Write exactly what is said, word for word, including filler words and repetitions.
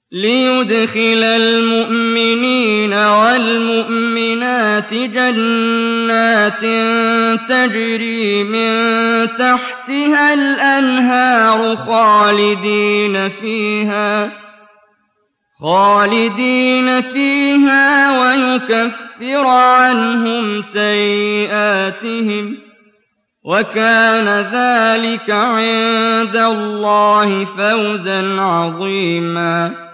لِّيُدْخِلَ الْمُؤْمِنِينَ وَالْمُؤْمِنَاتِ جَنَّاتٍ تَجْرِي مِن تَحْتِهَا الْأَنْهَارُ خَالِدِينَ فِيهَا خالدين فيها وَيُكَفِّرَ عَنْهُمْ سَيِّئَاتِهِمْ ۚ وَكَانَ ذَٰلِكَ عِندَ اللَّهِ فَوْزًا عَظِيمًا